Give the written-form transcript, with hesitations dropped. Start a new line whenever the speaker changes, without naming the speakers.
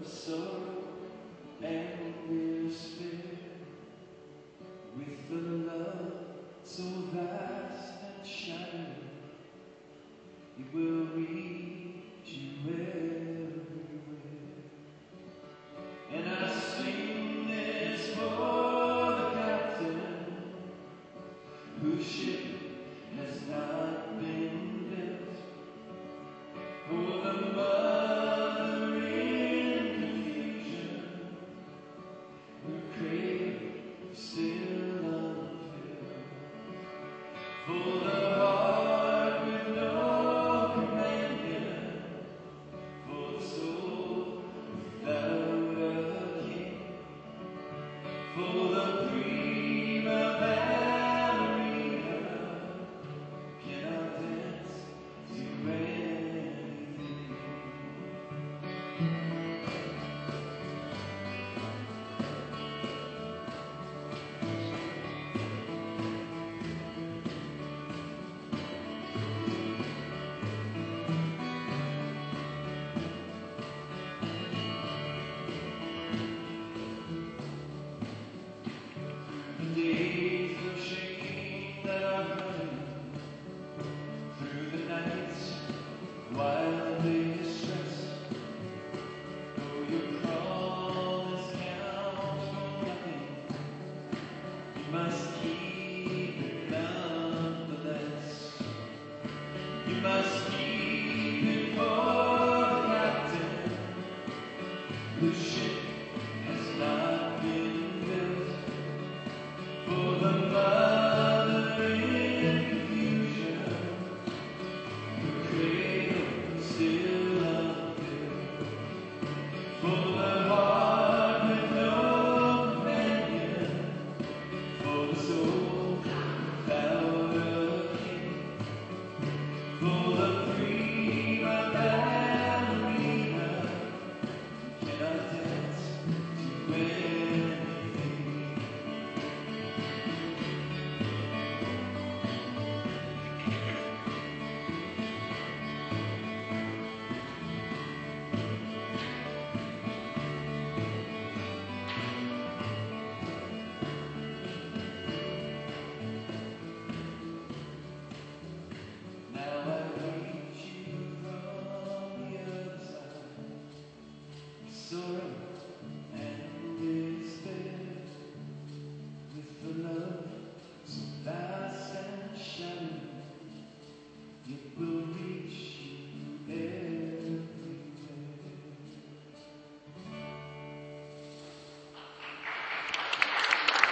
sorrow and despair, with a love so vast and shining, it will reach you everywhere. And I sing this for the captain whose ship has not been built, for the mother in confusion, her cradle still unfilled, for the heart with no companion, for the soul without a king, for the prima ballerina cannot dance to anything. The days of shaking that are coming, through the nights while they distress, though your promise counts for nothing, you must keep it nonetheless. You must keep it for the captain whose ship has not been built, for the mother in confusion, her cradle still unfilled, for the heart with no companion, for the soul without a king, for the prima ballerina who cannot dance to anything. Now I reach you from the other side, sorrow and despair, with a love so vast and shining, it will